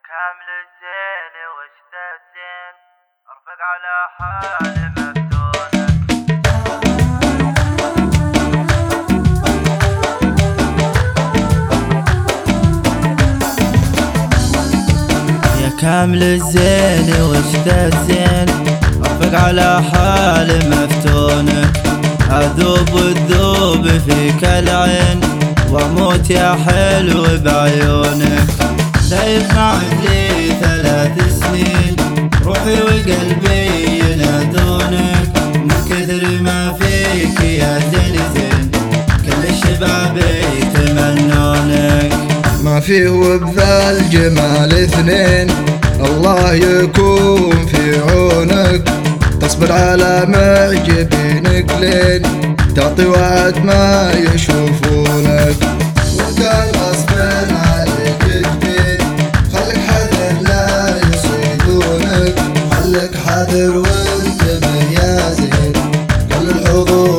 كامل الزين وش ذا الزين ارفق على حال مفتونك. يا كامل الزين وش ذا الزين ارفق على حال مفتونك. اذوب الذوب فيك العين واموت يا حلو بعيونك. سايب معك لي 3 سنين روحي وقلبي ينادونك. من كثر ما فيك يا زين زين كل الشباب يتمنونك. ما فيه وبذا الجمال 2 الله يكون في عونك. تصبر على معجبينك لين تعطي وعد ما يشوفونك. وكان غصبا عليك جبين خليك حذر لا يصيدونك. خليك حذر وانتبه يا زين كل الحضور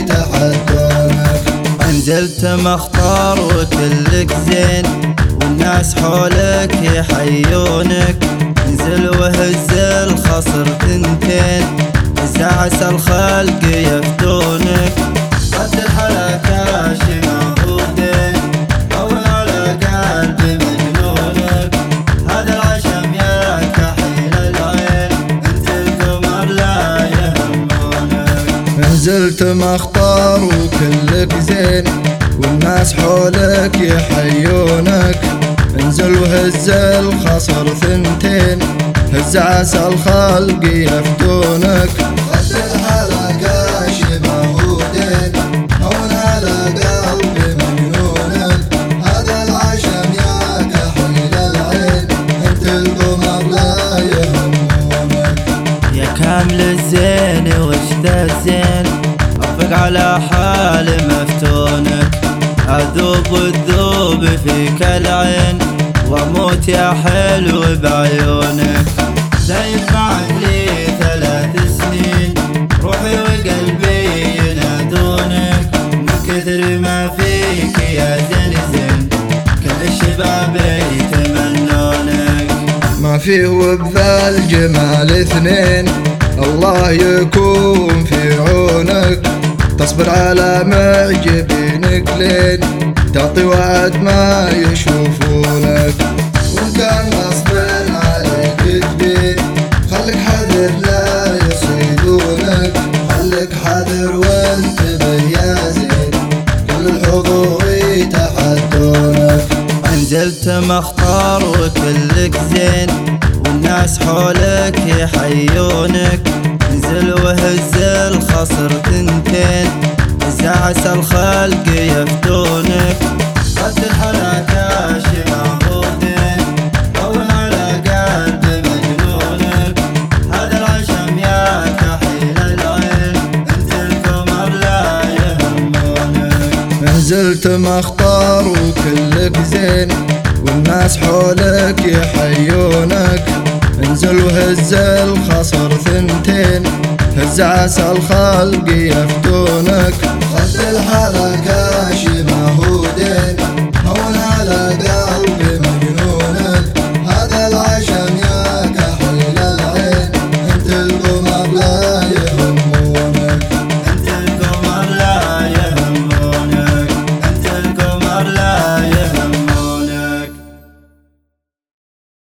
يتحدونك. انزلت مختار وكلك زين والناس حولك يحيونك. انزل وهز الخصر 2 هز عسى الخلق يفتونك. قد الحركة شمعودين هون على قلب مجنونك. هذا العشم يا كحيل العين انزل قمر لا يهمونك. نزلت مختار وكلك زين والناس حولك يحيونك. انزل وهز الخصر 2 هز عسى الخلق يفتونك. خد الحلقة شبهودين هون على قلب مجنونك. هذا العشم يا كحيل العين انت القمر لا يهمونك. يا كامل الزين وش ذا الزين ارفق على حال مفتونك. اذوب الذوب فيك العين واموت يا حلو بعيونك. سايب معك لي 3 سنين روحي وقلبي ينادونك. من كثر ما فيك يا زين زين كل الشباب يتمنونك. ما فيه وبذا الجمال 2 الله يكون في عونك. تصبر على معجبينك لين تعطي وعد ما يشوفونك. وان كان غصبا عليك جبين خليك حذر لا يصيدونك. خليك حذر وانتبه يا زين كل الحضور يتحدونك. انزلت مختار وكلك زين والناس حولك يحيونك. انزل وهز الخصر 2 هز عسى الخلق يفتونك. قد الحركة شمعودين هون على قلب مجنونك. هذا العشم يا كحيل العين انزل قمر لا يهمونك. نزلت مختار وكلك زين والناس حولك يحيونك. انزل وهز الخصر 2 هز عسى الخلق يفتونك. خد الحركة شبهودين